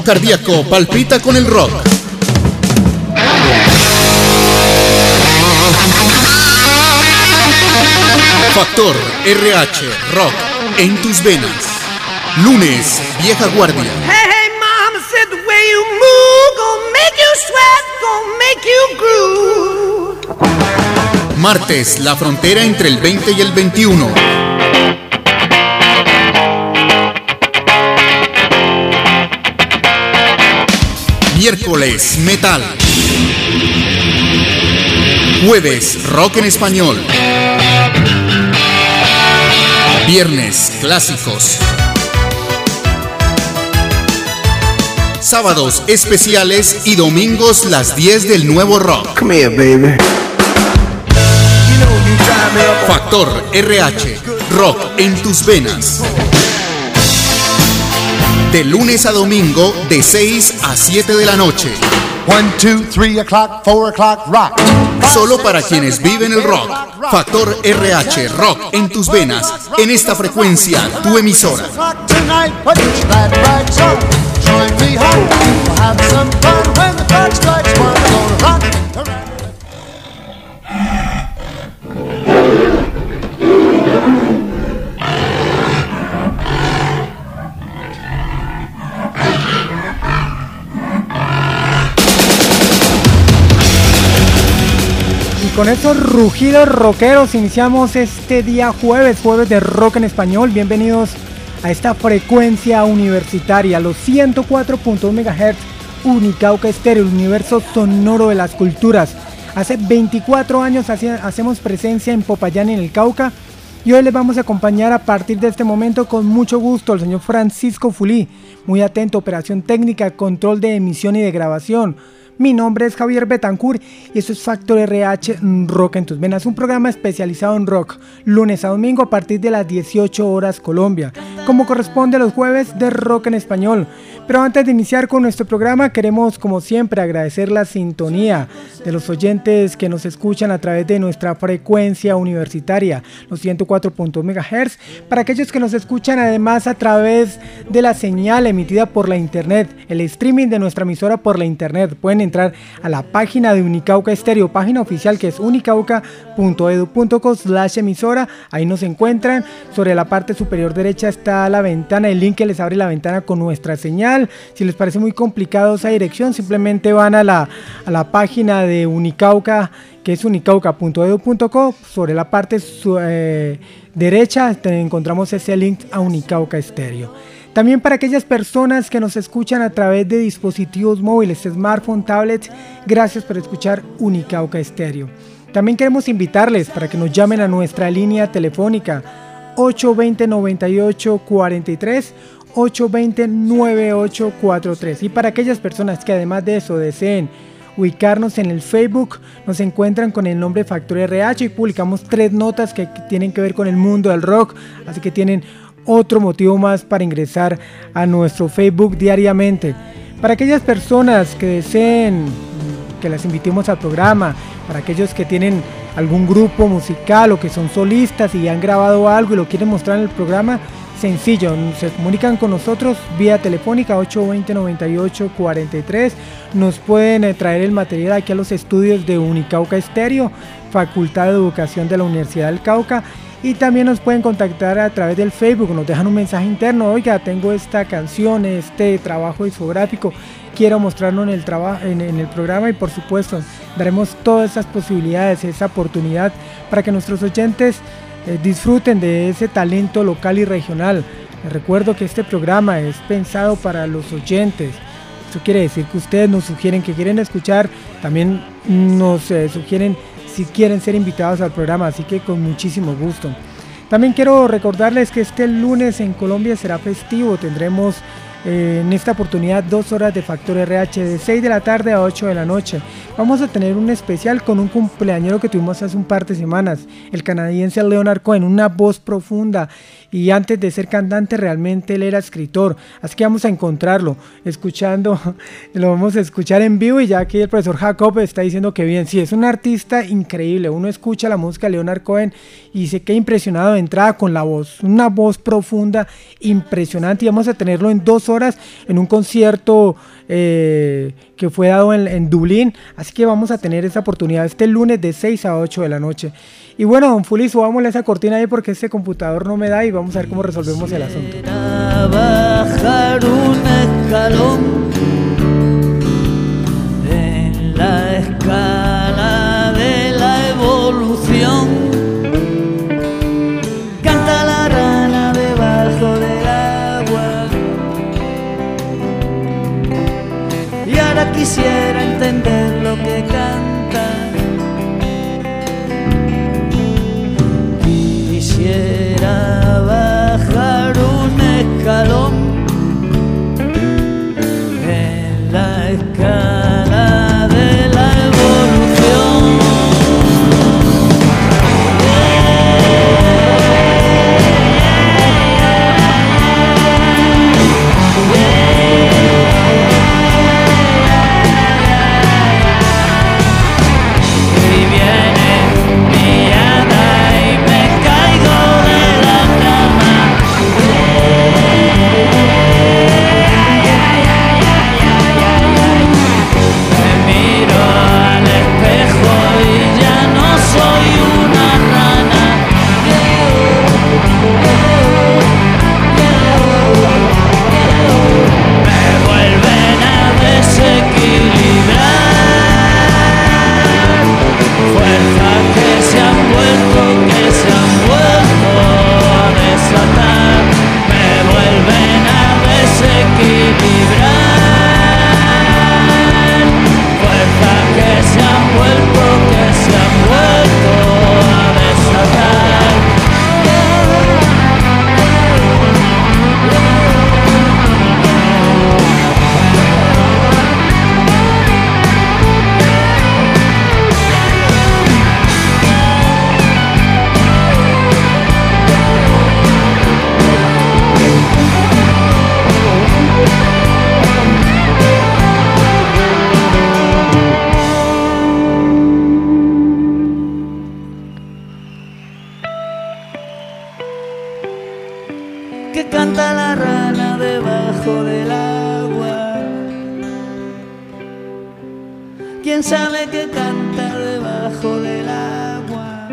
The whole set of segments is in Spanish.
cardíaco palpita con el rock. Factor RH Rock en tus venas. Lunes, Vieja Guardia. Hey, hey, mama said the way you move gonna make you sweat, gonna make you groove. Martes, la frontera entre el 20 y el 21. Miércoles, metal. Jueves, rock en español. Viernes, clásicos. Sábados, especiales y domingos, las 10 del nuevo rock. Come here, baby. Factor RH, rock en tus venas. De lunes a domingo, de 6 a 7 de la noche. 1, 2, 3 o'clock, 4 o'clock, rock. Solo para quienes viven el rock. Factor RH, rock en tus venas. En esta frecuencia, tu emisora. Con estos rugidos rockeros iniciamos este día jueves de rock en español. Bienvenidos a esta frecuencia universitaria, los 104.1 MHz, Unicauca Estéreo, el universo sonoro de las culturas. Hace 24 años hacemos presencia en Popayán, en el Cauca, y hoy les vamos a acompañar a partir de este momento con mucho gusto el señor Francisco Fulí, muy atento, operación técnica, control de emisión y de grabación. Mi nombre es Javier Betancourt y esto es Factor RH Rock en tus venas, un programa especializado en rock, lunes a domingo a partir de las 18 horas Colombia, como corresponde a los jueves de rock en español. Pero antes de iniciar con nuestro programa, queremos como siempre agradecer la sintonía de los oyentes que nos escuchan a través de nuestra frecuencia universitaria, los 104.1 MHz, para aquellos que nos escuchan además a través de la señal emitida por la internet, el streaming de nuestra emisora por la internet. Pueden entrar a la página de Unicauca Estéreo, página oficial que es unicauca.edu.co/emisora. Ahí nos encuentran. Sobre la parte superior derecha está la ventana, el link que les abre la ventana con nuestra señal. Si les parece muy complicado esa dirección, simplemente van a la página de Unicauca, que es unicauca.edu.co. Sobre la parte derecha encontramos ese link a Unicauca Estéreo. También para aquellas personas que nos escuchan a través de dispositivos móviles, smartphone, tablets, gracias por escuchar Unicauca Estéreo. También queremos invitarles para que nos llamen a nuestra línea telefónica 820-9843, 820-9843. Y para aquellas personas que además de eso deseen ubicarnos en el Facebook, nos encuentran con el nombre Factor RH y publicamos 3 notas que tienen que ver con el mundo del rock, así que tienen otro motivo más para ingresar a nuestro Facebook diariamente. Para aquellas personas que deseen que las invitemos al programa, para aquellos que tienen algún grupo musical o que son solistas y han grabado algo y lo quieren mostrar en el programa, sencillo, se comunican con nosotros vía telefónica 820-9843, nos pueden traer el material aquí a los estudios de Unicauca Estéreo, Facultad de Educación de la Universidad del Cauca. Y también nos pueden contactar a través del Facebook, nos dejan un mensaje interno: oiga, tengo esta canción, este trabajo discográfico, quiero mostrarlo en el programa, y por supuesto daremos todas esas posibilidades, esa oportunidad para que nuestros oyentes disfruten de ese talento local y regional. Les recuerdo que este programa es pensado para los oyentes. Eso quiere decir que ustedes nos sugieren que quieren escuchar, también nos sugieren si quieren ser invitados al programa, así que con muchísimo gusto. También quiero recordarles que este lunes en Colombia será festivo. Tendremos en esta oportunidad 2 horas de Factor RH de 6 de la tarde a 8 de la noche. Vamos a tener un especial con un cumpleañero que tuvimos hace un par de semanas, el canadiense Leonard Cohen, una voz profunda y antes de ser cantante realmente él era escritor, así que vamos a encontrarlo, lo vamos a escuchar en vivo, y ya aquí el profesor Jacob está diciendo que bien, sí, es un artista increíble, uno escucha la música de Leonard Cohen y se queda impresionado de entrada con la voz, una voz profunda, impresionante, y vamos a tenerlo en 2 horas en un concierto que fue dado en Dublín, así que vamos a tener esa oportunidad este lunes de 6 a 8 de la noche. Y bueno, don Fuli, subámosle esa cortina ahí porque este computador no me da, y vamos a ver cómo resolvemos el asunto. Bajar un escalón en la escala de la evolución. Canta la rana debajo del agua, y ahora quisiera entender lo que canta. Quisiera bajar un escalón en la escala de la evolución. Y viene mi hada y me caigo de la cama. Me miro al espejo y ya no soy una rana. Me vuelven a desequilibrar. Fuerzas que se han vuelto a desatar. Me vuelven a desequilibrar. Fuerzas que se han vuelto a desatar. Que canta la rana debajo del agua. ¿Quién sabe que canta debajo del agua?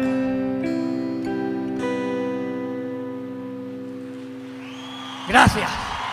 Gracias.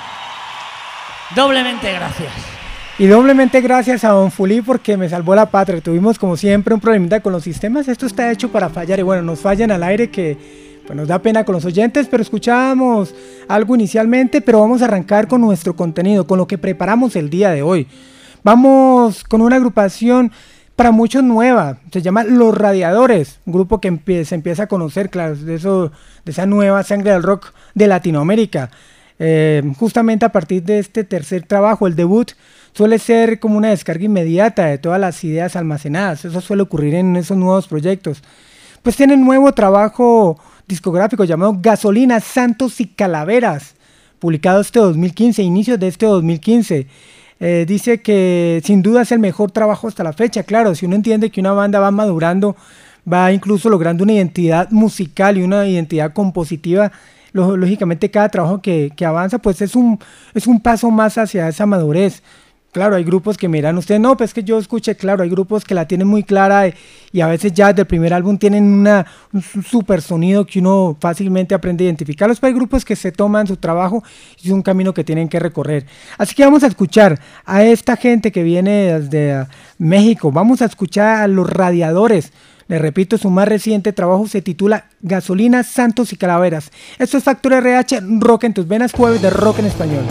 Doblemente gracias. Y doblemente gracias a don Fuli porque me salvó la patria. Tuvimos como siempre un problemita con los sistemas. Esto está hecho para fallar, y bueno, nos fallan al aire, que pues nos da pena con los oyentes, pero escuchábamos algo inicialmente, pero vamos a arrancar con nuestro contenido, con lo que preparamos el día de hoy. Vamos con una agrupación para muchos nueva, se llama Los Radiadores, un grupo que se empieza a conocer, claro, de esa nueva sangre del rock de Latinoamérica. Justamente a partir de este tercer trabajo, el debut, suele ser como una descarga inmediata de todas las ideas almacenadas. Eso suele ocurrir en esos nuevos proyectos. Pues tienen un nuevo trabajo discográfico llamado Gasolina, Santos y Calaveras, publicado este 2015, inicios de este 2015. Dice que sin duda es el mejor trabajo hasta la fecha. Claro, si uno entiende que una banda va madurando, va incluso logrando una identidad musical y una identidad compositiva, lógicamente cada trabajo que avanza pues es un paso más hacia esa madurez. Claro, hay grupos que miran ustedes, no, pues que yo escuché, claro, hay grupos que la tienen muy clara y a veces ya desde el primer álbum tienen un super sonido que uno fácilmente aprende a identificarlos, pero hay grupos que se toman su trabajo y es un camino que tienen que recorrer. Así que vamos a escuchar a esta gente que viene desde México, vamos a escuchar a Los Radiadores. Les repito, su más reciente trabajo se titula Gasolina, Santos y Calaveras. Esto es Factor RH, Rock en tus venas, jueves de rock en español.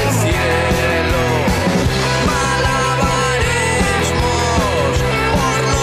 Malabarismos por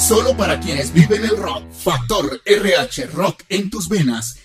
Solo para quienes viven el rock. Factor RH, rock en tus venas.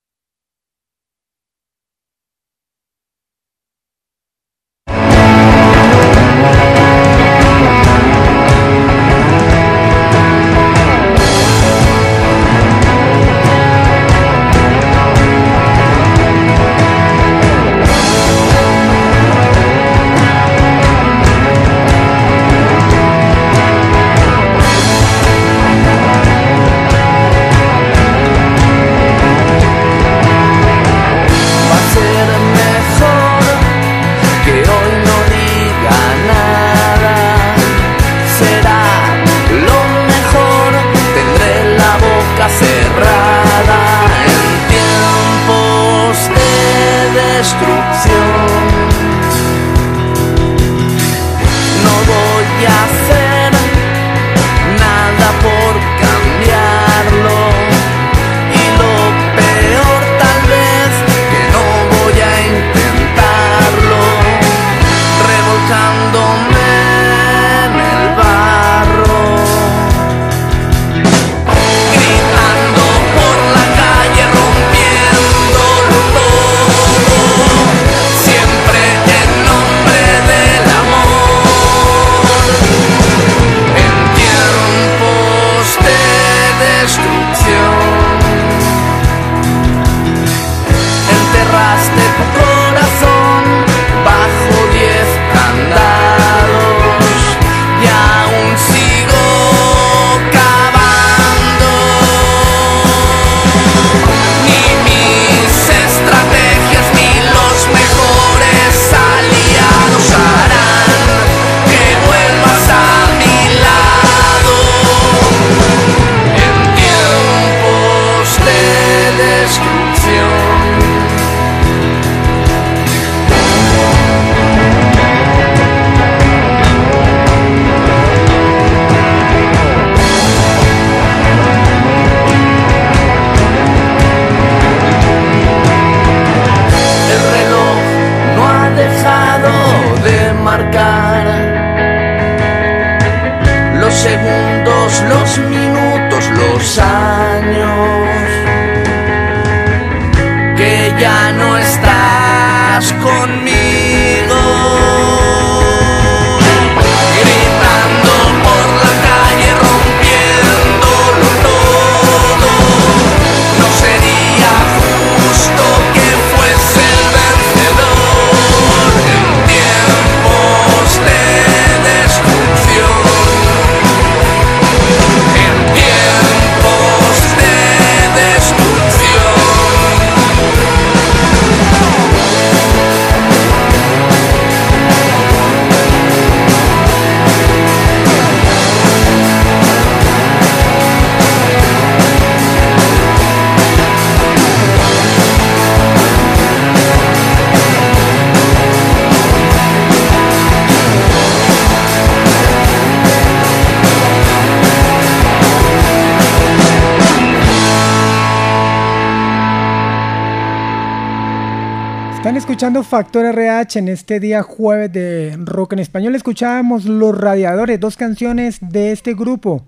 Están escuchando Factor RH en este día jueves de rock en español. Escuchábamos Los Radiadores, dos canciones de este grupo.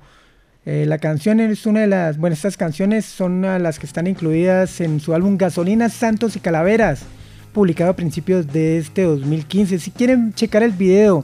La canción es una de las... Bueno, estas canciones son una de las que están incluidas en su álbum Gasolina, Santos y Calaveras, publicado a principios de este 2015. Si quieren checar el video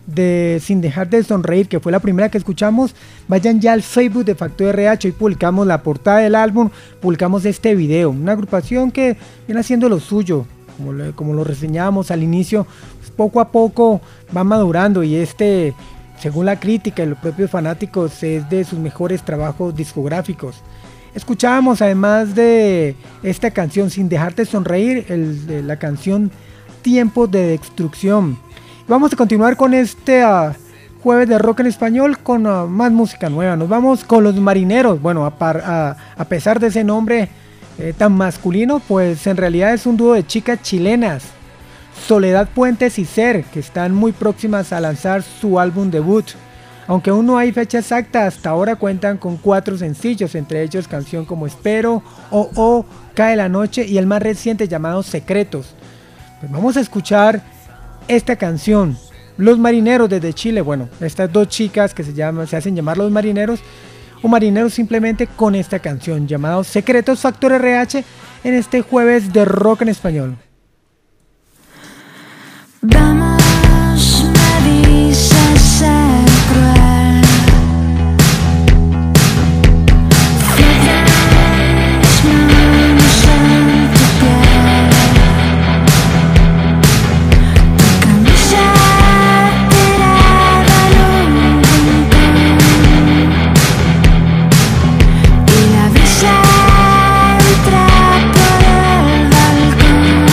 de Sin Dejar de Sonreír, que fue la primera que escuchamos, vayan ya al Facebook de Factor RH. Hoy publicamos la portada del álbum, publicamos este video. Una agrupación que viene haciendo lo suyo, como lo reseñábamos al inicio, pues poco a poco va madurando, y según la crítica y los propios fanáticos, es de sus mejores trabajos discográficos. Escuchábamos, además de esta canción Sin Dejarte Sonreír, la canción Tiempos de Destrucción. Vamos a continuar con este jueves de rock en español con más música nueva. Nos vamos con Los Marineros. Bueno, a pesar de ese nombre tan masculino, pues en realidad es un dúo de chicas chilenas, Soledad Puentes y Ser, que están muy próximas a lanzar su álbum debut. Aunque aún no hay fecha exacta, hasta ahora cuentan con 4 sencillos, entre ellos canción como Espero, Oh, Cae la Noche y el más reciente llamado Secretos. Pues vamos a escuchar esta canción, Los Marineros desde Chile, bueno, estas dos chicas que se hacen llamar Los Marineros, o Marineros simplemente, con esta canción llamada Secretos Factor RH en este jueves de rock en español. Vamos, me dices ser cruel. Fieles manos en tu piel. Tu camisa tirada en un rincón. Y la brisa entra por el balcón.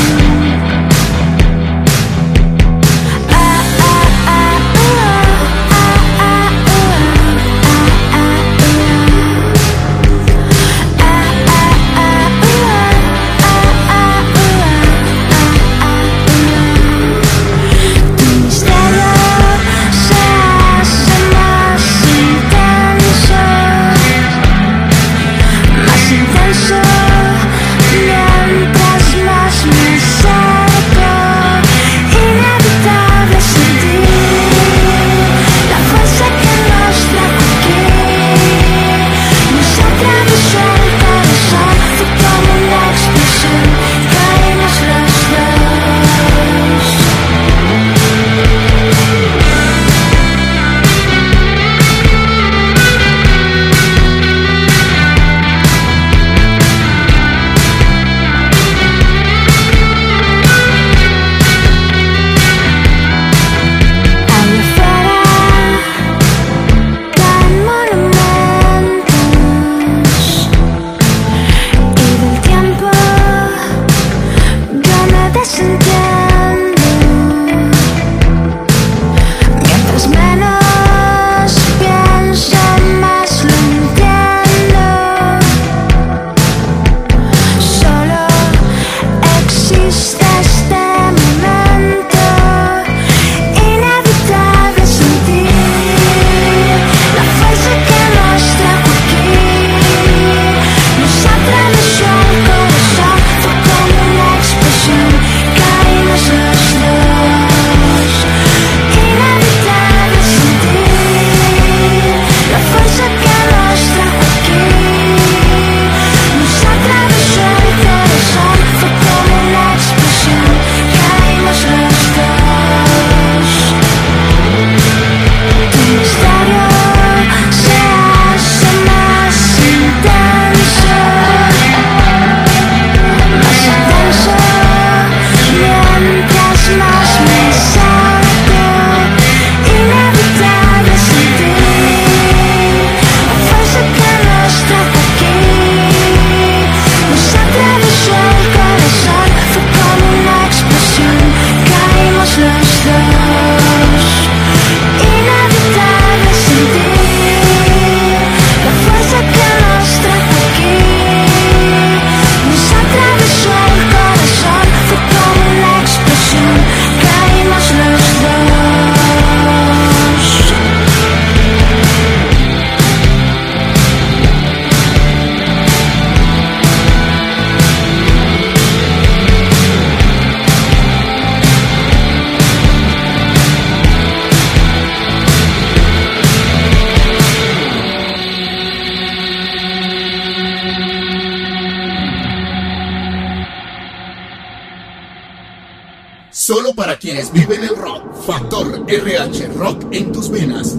Solo para quienes viven el rock. Factor RH, rock en tus venas.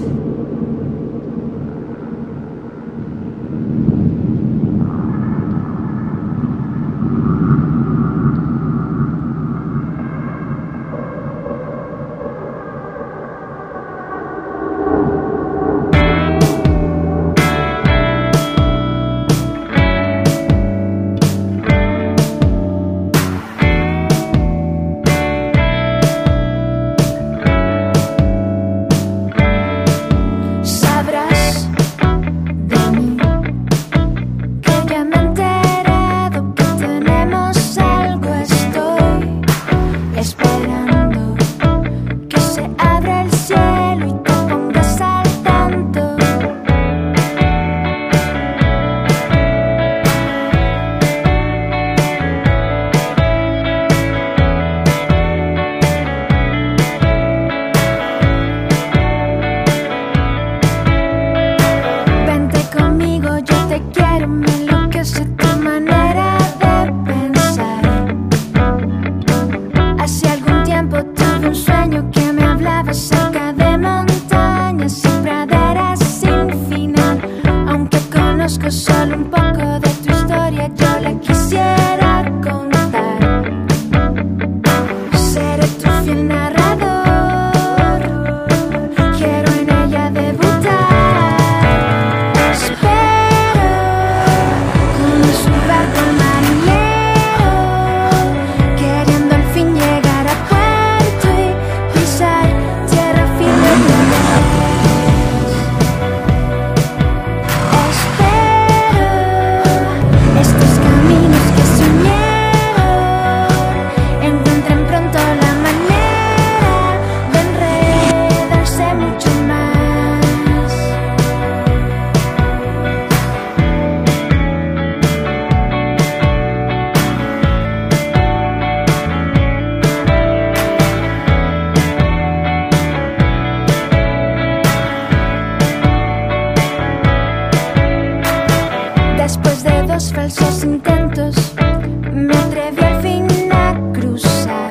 falsos intentos, me atreví al fin a cruzar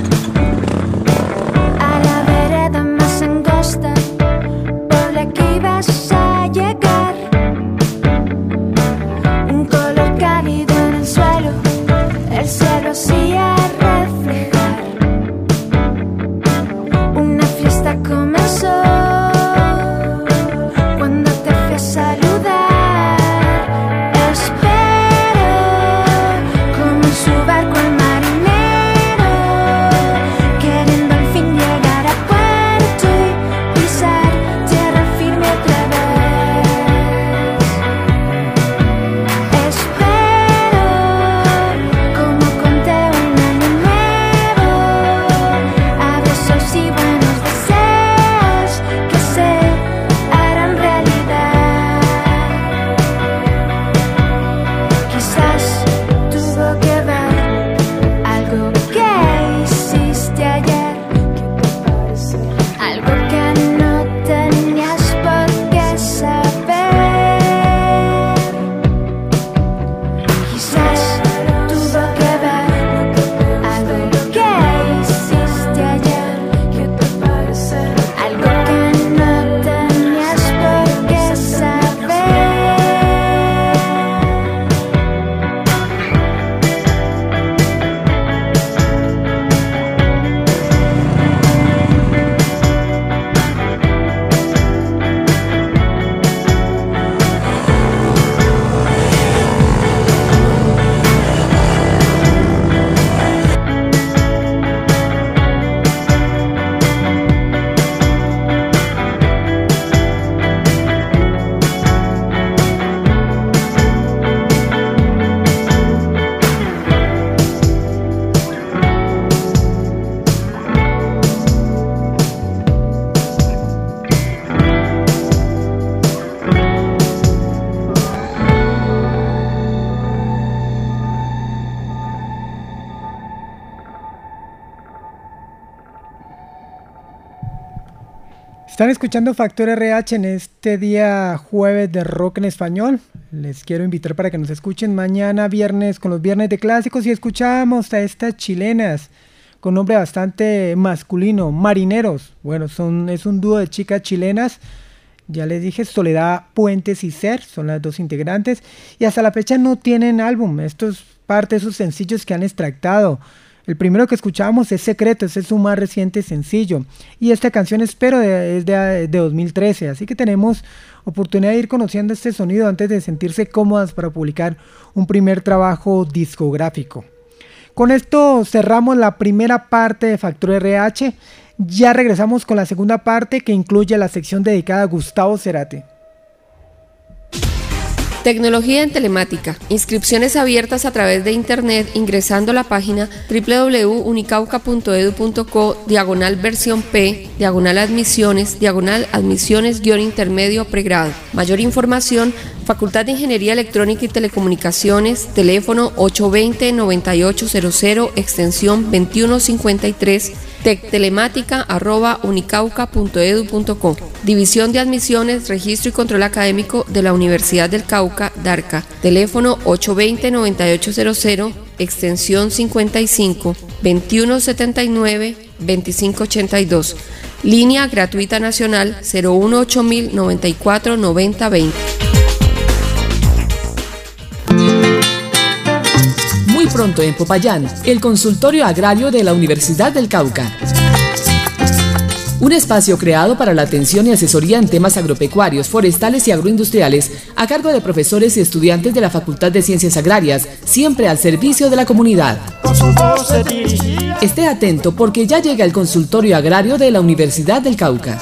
a la vereda más angosta por la que ibas a llegar. Un color cálido en el suelo, el cielo hacía reflejar. Una fiesta comenzó cuando te fui a saludar. Espero como en su barco el marinero, queriendo al fin llegar a puerto y pisar tierra firme otra vez. Espero como conté un año nuevo, abrazos y buenos deseos que se harán realidad. Quizás tuvo que ver algo que hiciste ayer, algo que no tenías por qué saber. Quizás tuvo que ver algo que hiciste ayer, algo que no tenías por qué saber. Están escuchando Factor RH en este día jueves de rock en español. Les quiero invitar para que nos escuchen mañana viernes con los viernes de clásicos y escuchamos a estas chilenas con nombre bastante masculino, Marineros. Bueno, es un dúo de chicas chilenas. Ya les dije, Soledad Puentes y Ser son las dos integrantes y hasta la fecha no tienen álbum. Esto es parte de sus sencillos que han extractado. El primero que escuchamos es Secreto, ese es su más reciente sencillo. Y esta canción Espero es de 2013, así que tenemos oportunidad de ir conociendo este sonido antes de sentirse cómodas para publicar un primer trabajo discográfico. Con esto cerramos la primera parte de Factor RH. Ya regresamos con la segunda parte que incluye la sección dedicada a Gustavo Cerati. Tecnología en telemática. Inscripciones abiertas a través de internet ingresando a la página www.unicauca.edu.co/versión P, /admisiones, /admisiones-intermedio pregrado. Mayor información, Facultad de Ingeniería Electrónica y Telecomunicaciones, teléfono 820-9800, extensión 2153, tectelemática@unicauca.edu.co. División de Admisiones, Registro y Control Académico de la Universidad del Cauca, DARCA. Teléfono 820-9800, extensión 55, 2179-2582. Línea gratuita nacional 018 094 9020. Muy pronto en Popayán, el consultorio agrario de la Universidad del Cauca. Un espacio creado para la atención y asesoría en temas agropecuarios, forestales y agroindustriales a cargo de profesores y estudiantes de la Facultad de Ciencias Agrarias, siempre al servicio de la comunidad. Esté atento porque ya llega el consultorio agrario de la Universidad del Cauca.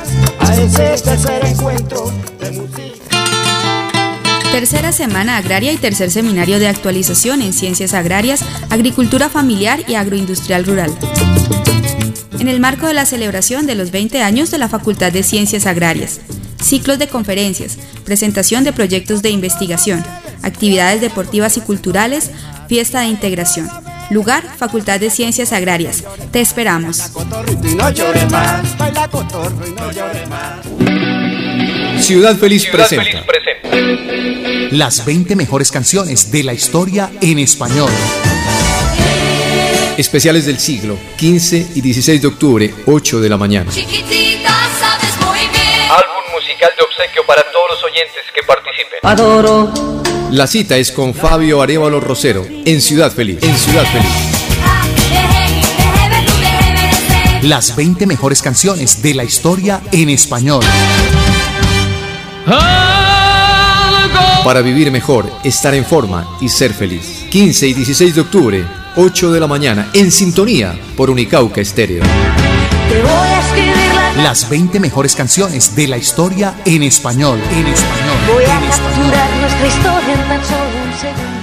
Tercera Semana Agraria y tercer Seminario de Actualización en Ciencias Agrarias, Agricultura Familiar y Agroindustrial Rural. En el marco de la celebración de los 20 años de la Facultad de Ciencias Agrarias, ciclos de conferencias, presentación de proyectos de investigación, actividades deportivas y culturales, fiesta de integración. Lugar, Facultad de Ciencias Agrarias. Te esperamos. Ciudad Feliz presenta Las 20 mejores canciones de la historia en español. especiales del siglo, 15 y 16 de octubre, 8 de la mañana. Chiquitita, sabes muy bien. Álbum musical de obsequio para todos los oyentes que participen. Adoro. La cita es con Fabio Arévalo Rosero, en Ciudad Feliz. Las 20 mejores canciones de la historia en español. Para vivir mejor, estar en forma y ser feliz. 15 y 16 de octubre, 8 de la mañana, en sintonía por Unicauca Estéreo. Te voy a escribir Las 20 mejores canciones de la historia en español. voy a capturar nuestra historia en tan solo un segundo.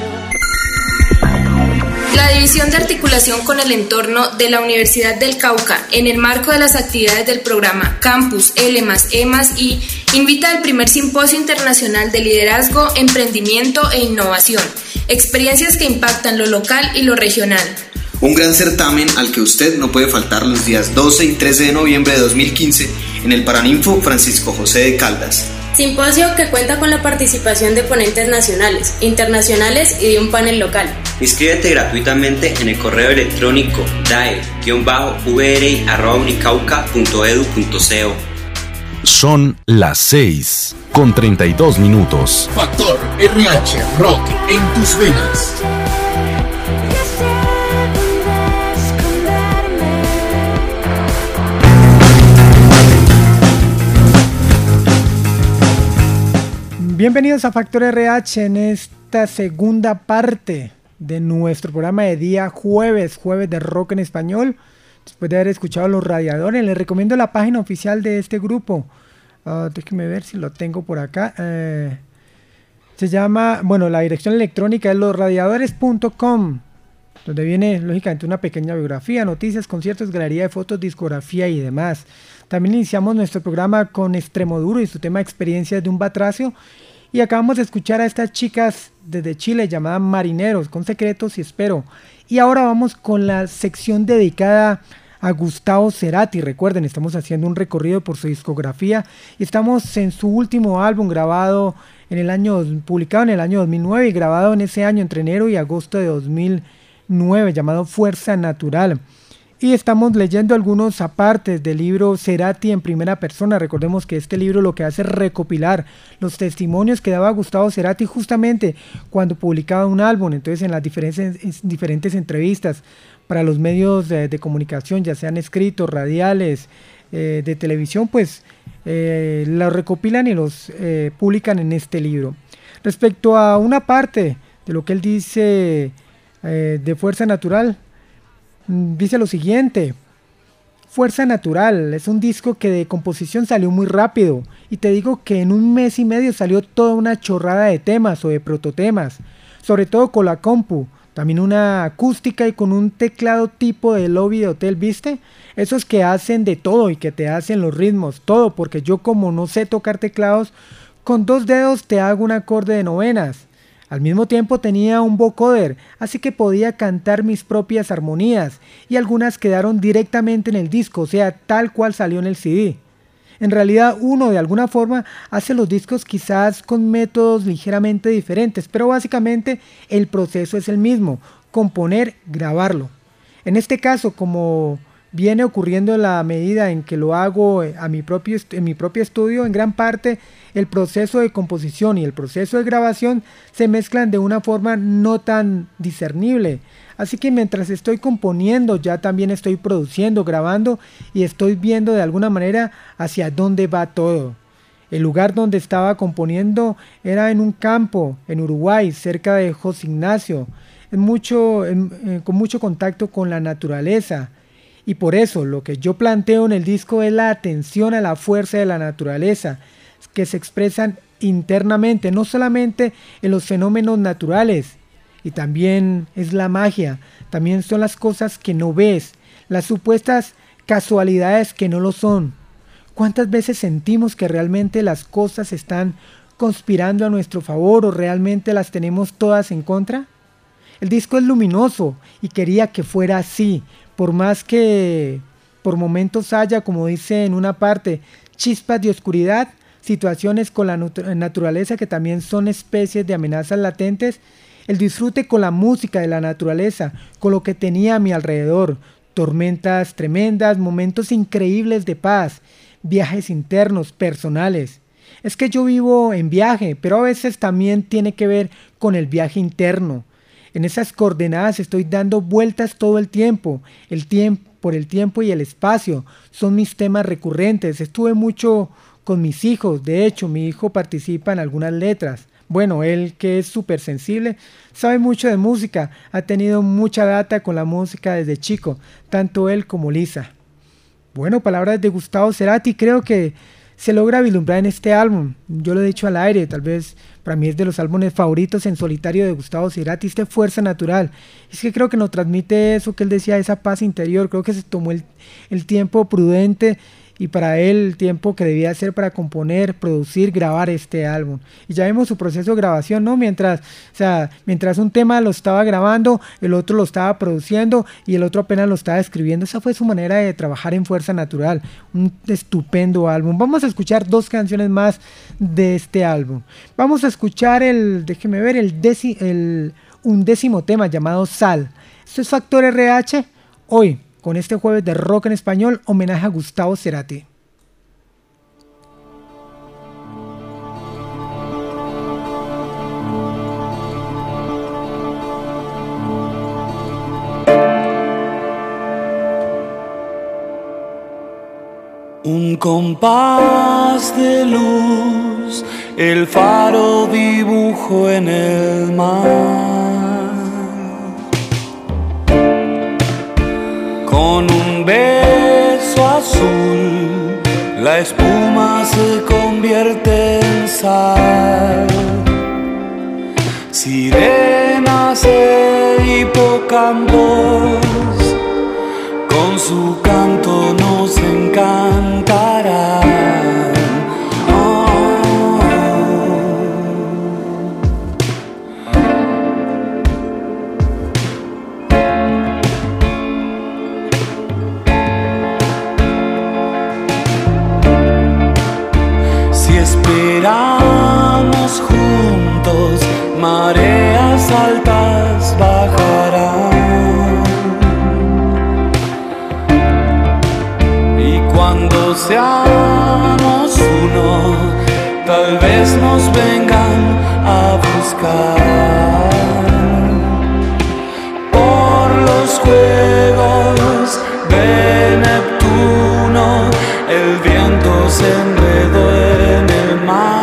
La División de Articulación con el Entorno de la Universidad del Cauca, en el marco de las actividades del programa Campus L+E+I, invita al primer Simposio Internacional de Liderazgo, Emprendimiento e Innovación, experiencias que impactan lo local y lo regional. Un gran certamen al que usted no puede faltar los días 12 y 13 de noviembre de 2015 en el Paraninfo Francisco José de Caldas. Simposio que cuenta con la participación de ponentes nacionales, internacionales y de un panel local. Inscríbete gratuitamente en el correo electrónico dae-vri@unicauca.edu.co. Son las 6:32. Factor RH Rock en tus venas. Bienvenidos a Factor RH en esta segunda parte de nuestro programa de día jueves de rock en español. Después de haber escuchado Los Radiadores, les recomiendo la página oficial de este grupo. Déjenme ver si lo tengo por acá. Se llama, la dirección electrónica es losradiadores.com, donde viene lógicamente una pequeña biografía, noticias, conciertos, galería de fotos, discografía y demás. También iniciamos nuestro programa con Extremoduro y su tema Experiencias de un Batracio. Y acabamos de escuchar a estas chicas desde Chile llamadas Marineros, con Secretos y Espero. Y ahora vamos con la sección dedicada a Gustavo Cerati. Recuerden, estamos haciendo un recorrido por su discografía y estamos en su último álbum publicado en el año 2009 y grabado en ese año entre enero y agosto de 2009, llamado Fuerza Natural. Y estamos leyendo algunos apartes del libro Cerati en primera persona. Recordemos que este libro lo que hace es recopilar los testimonios que daba Gustavo Cerati justamente cuando publicaba un álbum. Entonces, en las diferentes entrevistas para los medios de comunicación, ya sean escritos, radiales, de televisión, pues los recopilan y los publican en este libro. Respecto a una parte de lo que él dice de Fuerza Natural, dice lo siguiente: Fuerza Natural es un disco que de composición salió muy rápido y te digo que en un mes y medio salió toda una chorrada de temas o de prototemas, sobre todo con la compu, también una acústica y con un teclado tipo de lobby de hotel, ¿viste? Esos que hacen de todo y que te hacen los ritmos, todo, porque yo como no sé tocar teclados, con 2 dedos te hago un acorde de novenas. Al mismo tiempo tenía un vocoder, así que podía cantar mis propias armonías, y algunas quedaron directamente en el disco, o sea, tal cual salió en el CD. En realidad uno de alguna forma hace los discos quizás con métodos ligeramente diferentes, pero básicamente el proceso es el mismo: componer, grabarlo. En este caso, como viene ocurriendo en la medida en que lo hago en mi propio estudio, en gran parte el proceso de composición y el proceso de grabación se mezclan de una forma no tan discernible. Así que mientras estoy componiendo, ya también estoy produciendo, grabando y estoy viendo de alguna manera hacia dónde va todo. El lugar donde estaba componiendo era en un campo en Uruguay, cerca de José Ignacio, con mucho contacto con la naturaleza. Y por eso lo que yo planteo en el disco es la atención a la fuerza de la naturaleza, que se expresan internamente, no solamente en los fenómenos naturales, y también es la magia, también son las cosas que no ves, las supuestas casualidades que no lo son. ¿Cuántas veces sentimos que realmente las cosas están conspirando a nuestro favor o realmente las tenemos todas en contra? El disco es luminoso y quería que fuera así, por más que por momentos haya, como dice en una parte, chispas de oscuridad, situaciones con la naturaleza que también son especies de amenazas latentes, el disfrute con la música de la naturaleza, con lo que tenía a mi alrededor, tormentas tremendas, momentos increíbles de paz, viajes internos, personales. Es que yo vivo en viaje, pero a veces también tiene que ver con el viaje interno. En esas coordenadas estoy dando vueltas todo el tiempo por el tiempo y el espacio. Son mis temas recurrentes. Estuve mucho con mis hijos. De hecho, mi hijo participa en algunas letras. Bueno, él, que es súper sensible, sabe mucho de música. Ha tenido mucha data con la música desde chico, tanto él como Lisa. Bueno, palabras de Gustavo Cerati. Creo que se logra vislumbrar en este álbum. Yo lo he dicho al aire, tal vez para mí es de los álbumes favoritos en solitario de Gustavo Cerati, esta fuerza natural. Es que creo que nos transmite eso que él decía, esa paz interior. Creo que se tomó el tiempo prudente y para él el tiempo que debía hacer para componer, producir, grabar este álbum. Y ya vemos su proceso de grabación, ¿no? Mientras un tema lo estaba grabando, el otro lo estaba produciendo y el otro apenas lo estaba escribiendo. Esa fue su manera de trabajar en Fuerza Natural. Un estupendo álbum. Vamos a escuchar 2 canciones más de este álbum. Vamos a escuchar un 10º tema llamado Sal. Esto es Factor RH. Hoy, con este jueves de rock en español, homenaje a Gustavo Cerati. Un compás de luz, el faro dibujo en el mar. Con un beso azul, la espuma se convierte en sal. Sirenas e hipocampos, con su canto nos encantarán. Esperamos juntos, mareas altas bajarán. Y cuando seamos uno, tal vez nos vengan a buscar. Por los juegos de Neptuno, el viento se enredó en el mar.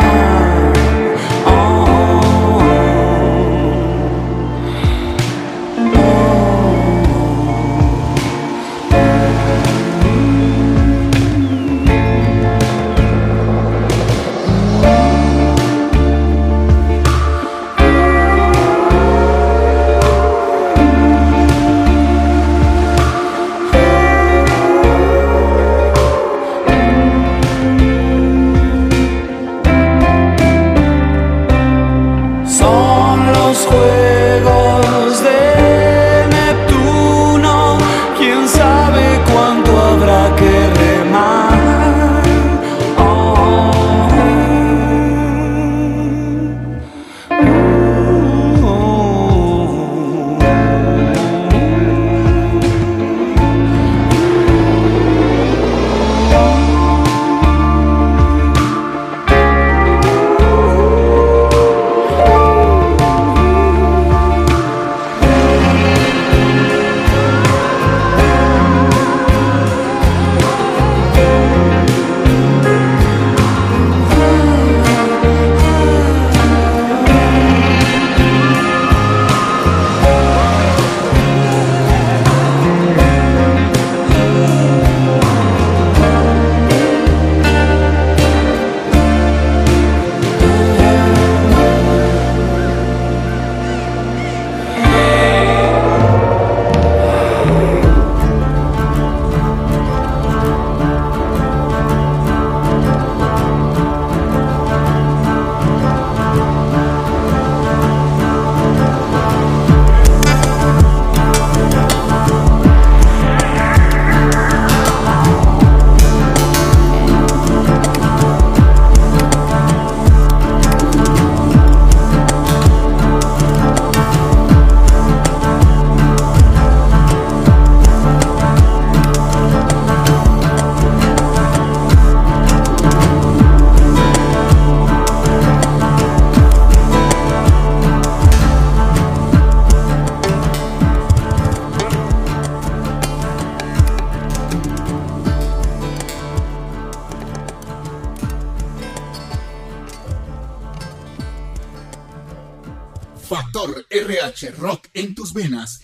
Factor RH, rock en tus venas.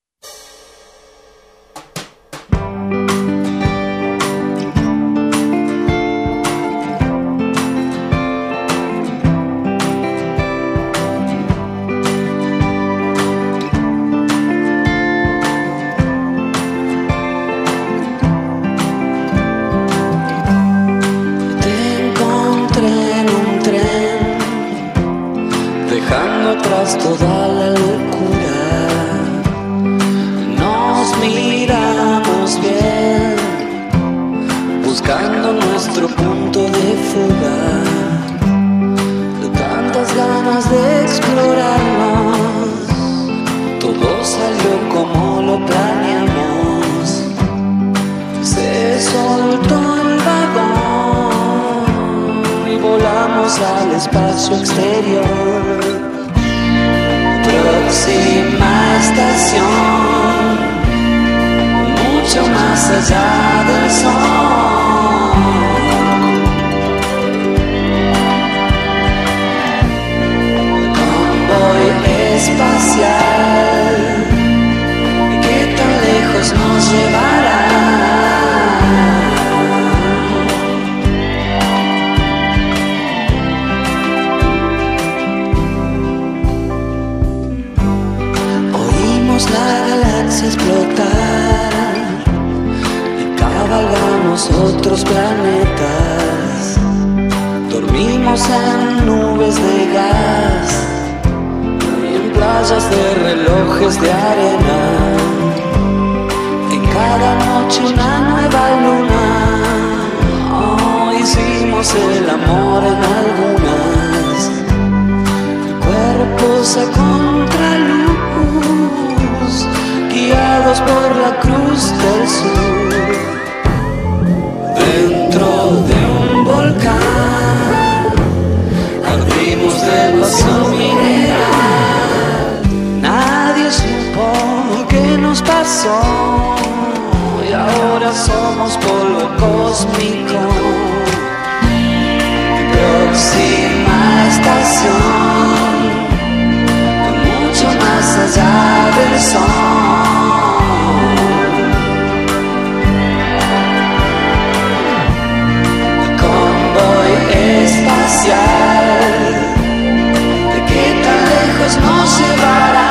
Atrás toda la locura, nos miramos bien, buscando nuestro punto de fuga, de tantas ganas de explorarnos, todo salió como lo planeamos, se soltó el vagón y volamos al espacio exterior. Próxima estación, mucho más allá del sol. Convoy espacial, ¿qué tan lejos nos llevará? La galaxia explotar y cabalgamos otros planetas, dormimos en nubes de gas y en playas de relojes de arena, en cada noche una nueva luna. Oh, hicimos el amor en algunas, cuerpos a contraluz, guiados por la cruz del sur, dentro de un volcán, ardimos del vacío mineral. Nadie supo qué nos pasó y ahora somos polvo cósmico. Próxima estación, mucho más allá del sol. Convoy espacial, ¿de qué tan lejos nos llevará?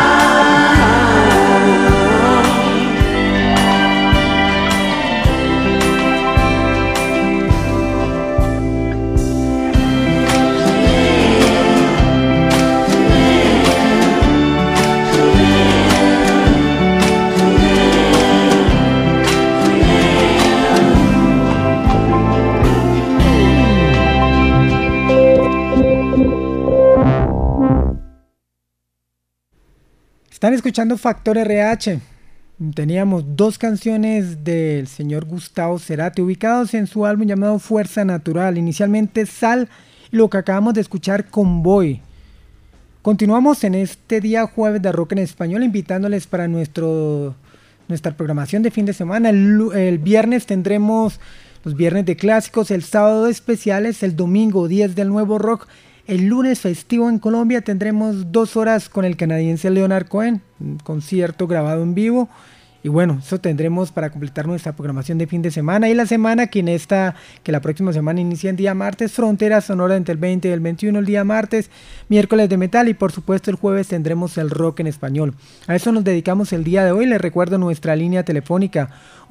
Están escuchando Factor RH. Teníamos dos canciones del señor Gustavo Cerati ubicados en su álbum llamado Fuerza Natural. Inicialmente Sal y lo que acabamos de escuchar, Convoy. Continuamos en este día jueves de rock en español, invitándoles para nuestra programación de fin de semana. El viernes tendremos los viernes de clásicos, el sábado de especiales, el domingo 10 del nuevo rock. El lunes festivo en Colombia tendremos 2 horas con el canadiense Leonard Cohen, un concierto grabado en vivo. Y bueno, eso tendremos para completar nuestra programación de fin de semana. Y la semana que la próxima semana inicia el día martes, Frontera Sonora entre el 20 y el 21 el día martes, miércoles de metal y por supuesto el jueves tendremos el rock en español. A eso nos dedicamos el día de hoy. Les recuerdo nuestra línea telefónica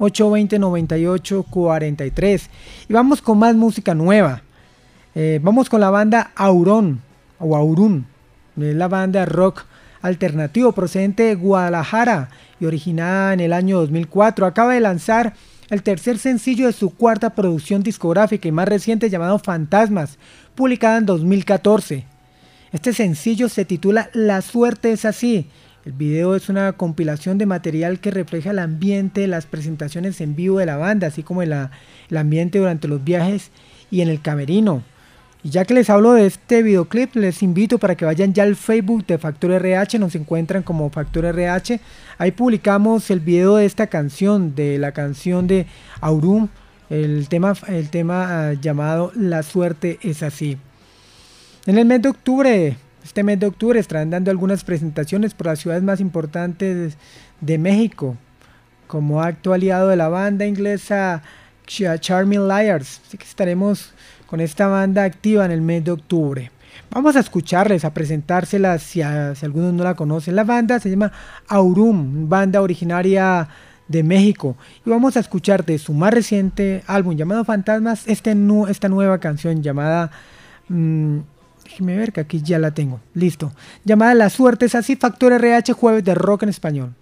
820-9843. Y vamos con más música nueva. Vamos con la banda Aurón o Aurún. Es la banda rock alternativo procedente de Guadalajara y originada en el año 2004. Acaba de lanzar el tercer sencillo de su cuarta producción discográfica y más reciente llamado Fantasmas, publicada en 2014. Este sencillo se titula La suerte es así. El video es una compilación de material que refleja el ambiente, las presentaciones en vivo de la banda, así como el ambiente durante los viajes y en el camerino. Y ya que les hablo de este videoclip, les invito para que vayan ya al Facebook de Factor RH, nos encuentran como Factor RH. Ahí publicamos el video de esta canción, de la canción de Aurum, el tema llamado La suerte es así. En el mes de octubre Este mes de octubre estarán dando algunas presentaciones por las ciudades más importantes de México, como acto aliado de la banda inglesa Charming Liars. Así que estaremos con esta banda activa en el mes de octubre. Vamos a escucharles, a presentárselas si algunos no la conocen. La banda se llama Aurum, banda originaria de México, y vamos a escuchar de su más reciente álbum llamado Fantasmas esta nueva canción llamada déjeme ver que aquí ya la tengo, listo, llamada La Suerte es Así. Factor RH, jueves de rock en español.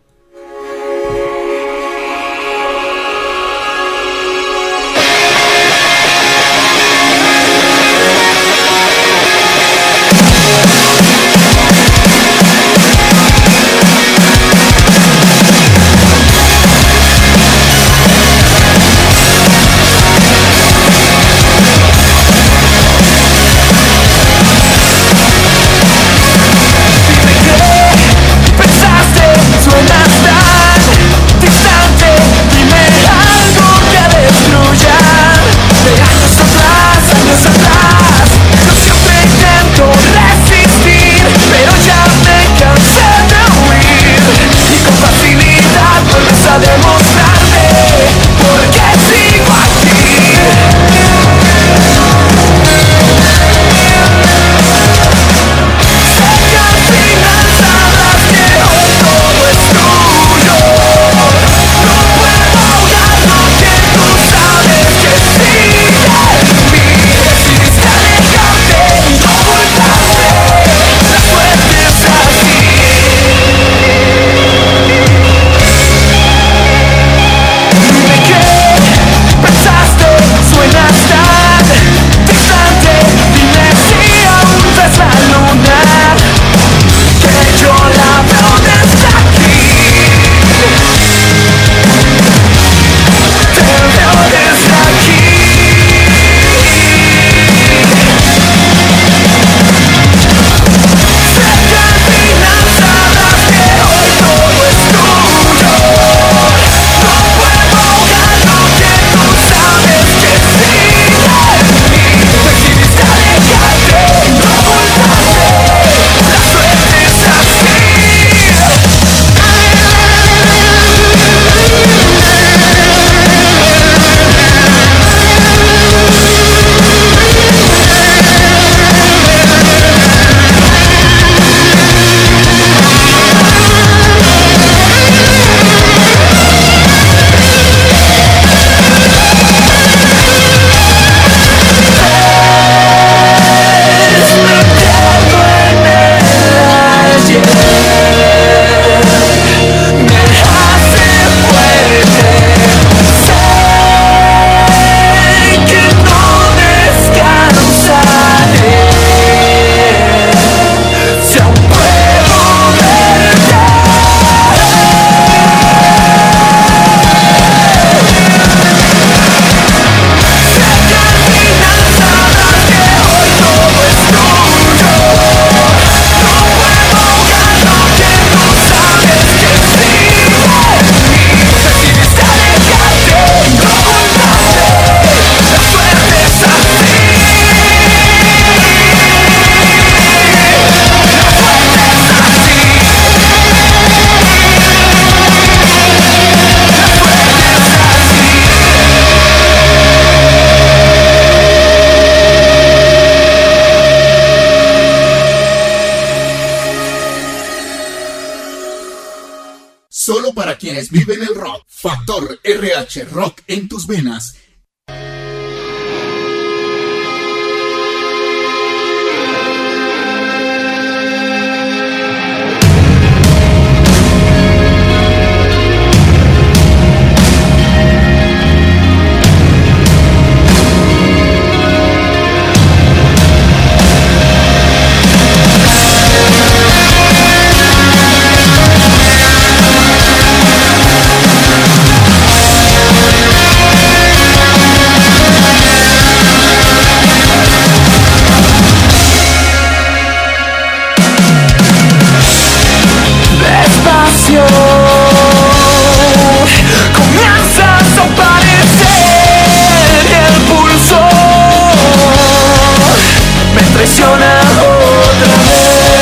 Solo para quienes viven el rock. Factor RH, rock en tus venas. Comienzas a aparecer y el pulso me traiciona otra vez.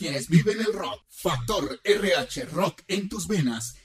quienes viven el rock. Factor RH, rock en tus venas.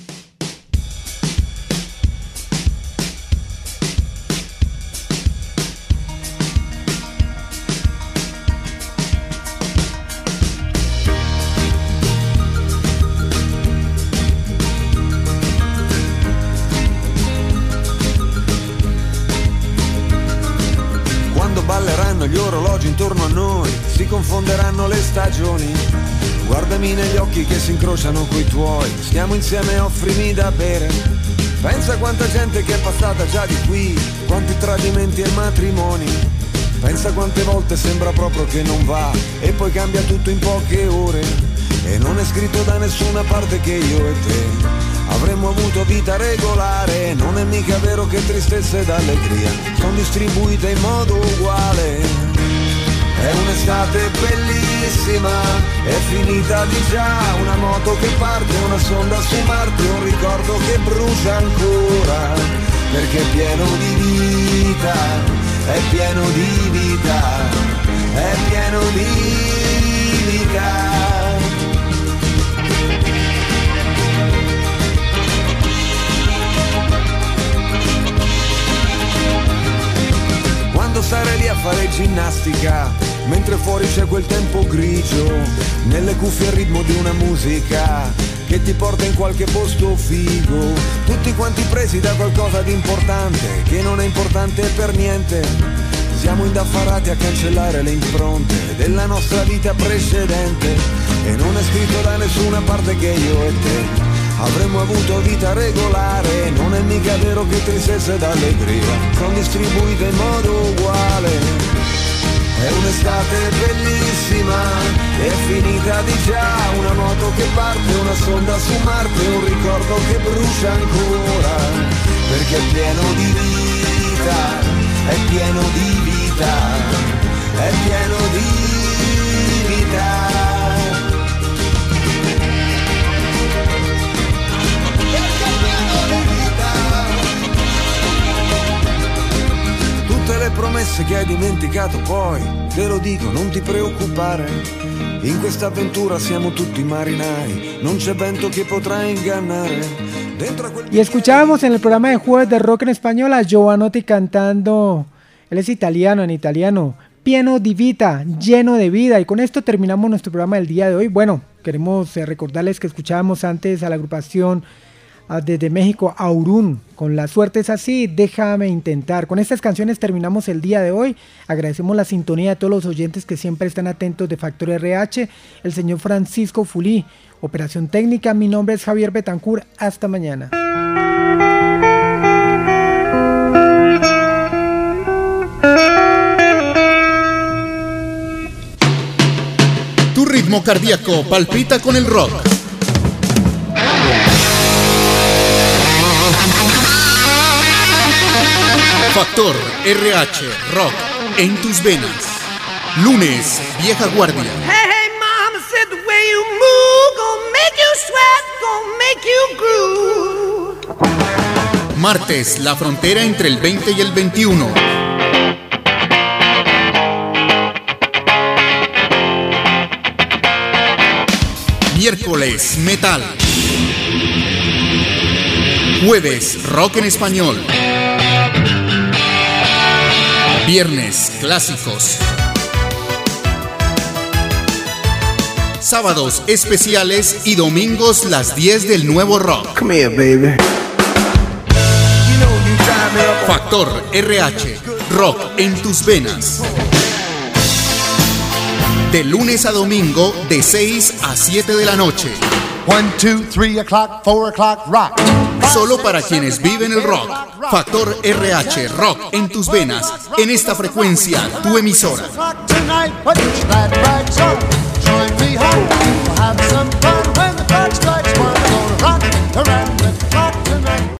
Balleranno gli orologi intorno a noi, si confonderanno le stagioni. Guardami negli occhi che si incrociano coi tuoi, stiamo insieme e offrimi da bere. Pensa quanta gente che è passata già di qui, quanti tradimenti e matrimoni. Pensa quante volte sembra proprio che non va e poi cambia tutto in poche ore. E non è scritto da nessuna parte che io e te avremmo avuto vita regolare. Non è mica vero che tristezza ed allegria sono distribuite in modo uguale. È un'estate bellissima, è finita di già, una moto che parte, una sonda su Marte, un ricordo che brucia ancora, perché è pieno di vita, è pieno di vita, è pieno di vita. Quando sarai lì a fare ginnastica, mentre fuori c'è quel tempo grigio, nelle cuffie il ritmo di una musica che ti porta in qualche posto figo, tutti quanti presi da qualcosa di importante, che non è importante per niente. Siamo indaffarati a cancellare le impronte della nostra vita precedente, e non è scritto da nessuna parte che io e te avremmo avuto vita regolare. Non è mica vero che tristezza ed allegria sono distribuite in modo uguale. È un'estate bellissima, è finita di già, una moto che parte, una sonda su Marte, un ricordo che brucia ancora, perché è pieno di vita, è pieno di vita, è pieno di vita. Tutte le promesse che hai dimenticato poi, te lo dico, non ti preoccupare. In questa avventura siamo tutti marinai, non c'è vento che potrà ingannare. Y escuchábamos en el programa de Jueves de Rock en Español a Jovanotti cantando, él es italiano, en italiano, pieno di vita, lleno de vida. Y con esto terminamos nuestro programa del día de hoy. Bueno, queremos recordarles que escuchábamos antes a la agrupación desde México, Aurum, con La suerte es así, déjame intentar. Con estas canciones terminamos el día de hoy. Agradecemos la sintonía de todos los oyentes que siempre están atentos de Factor RH. El señor Francisco Fulí, operación técnica. Mi nombre es Javier Betancourt. Hasta mañana. Tu ritmo cardíaco palpita con el rock. Factor RH, rock en tus venas. Lunes, vieja guardia. Hey, hey, mama said the way you move gonna make you sweat, gonna make you groove. Martes, la frontera entre el 20 y el 21. Miércoles, metal. Jueves, rock en español. Viernes, clásicos. Sábados, especiales y domingos, las 10 del nuevo rock. Come here, baby. Factor RH, rock en tus venas. De lunes a domingo, de 6 a 7 de la noche. 1, 2, 3 o'clock, 4 o'clock, rock. Solo para quienes viven el rock. Factor RH, rock en tus venas. En esta frecuencia, tu emisora. Tonight, put your glad rags on. Join me home, we'll have some